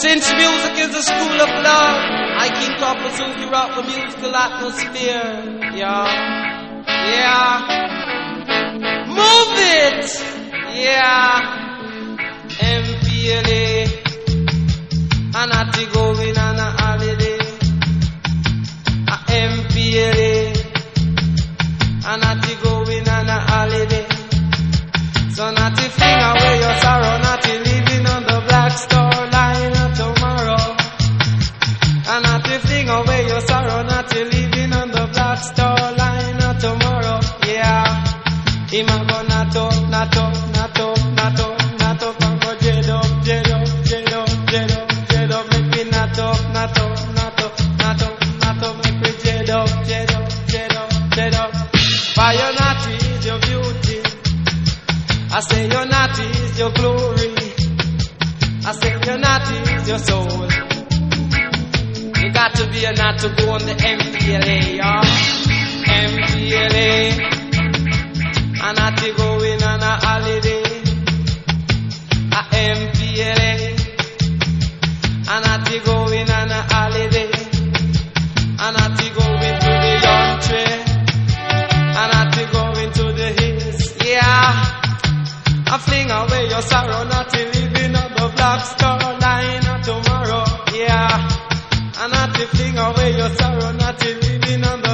Since music is the school of love, I keep up with Suki Rock, the musical atmosphere. Yeah, yeah. Move it, yeah. MPLA, and I to going on a holiday. MPLA, and I to going on a holiday. So not to fling away your sorrow, not to living on the Black Star Line of tomorrow. And not to fling away your sorrow, not to living on the Black Star Line of tomorrow. Yeah, him a go nato, nato, nato, nato, nato, go jet up, jet up, jet up, jet up, jet up, make me nato, nato, nato, nato, nato, make me jet up, jet up, jet up, jet up. Fire not is your beauty. I say your naughty is your glory. I say your naughty is your soul. You got to be a nut to go on the MPLA, y'all. MPLA. A naughty going on a holiday. A MPLA. A naughty going on a holiday. A naughty going to the country. A naughty going to the hills. Yeah. I fling away your sorrow, not to living on the Black Star Line of tomorrow. Yeah, and not to fling away your sorrow, not to living on the